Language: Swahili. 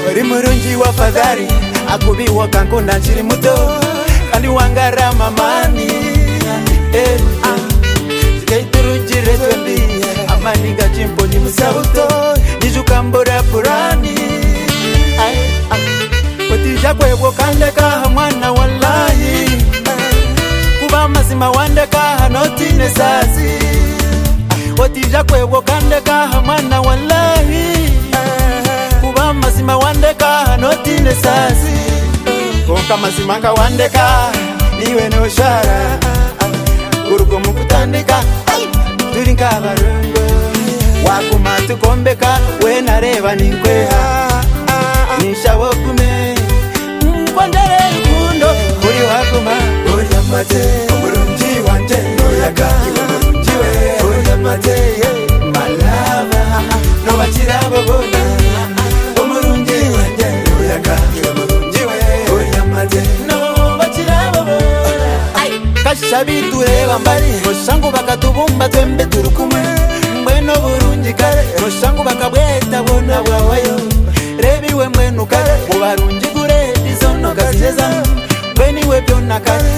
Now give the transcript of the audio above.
uri murungi wa fadhari akubiwa kankunda nchiri muto kandi wangara mamani zikaiturungire twembi amaniga chimpo ni musabuto nijukambura purani otija kwebwo kandeka mwana wallahi kuba mazima wandeka notine sazi otija kwebwo kandeka mwana wallahi kuba mazima wandeka notine sazi konka mazima ka wandeka niwe no shara urugo mukutandika turinka barungo wakumatu kombeka we nareba ninkweha nishawo kume kwandere rukundo uri wakuma uri amate umurungi wanje noyaga umurungi we uri amate malava no bakira babona umurungi wanje noyaga umurungi we uri amate no bakira babona kashabi tureba mbari roshangu bakatubumba twembe turukumwe mweno burungi kare roshangu bakabweta bona bwawayo rebi we mwenu kare ubarungi gure dizono gazeza bweni we byona kare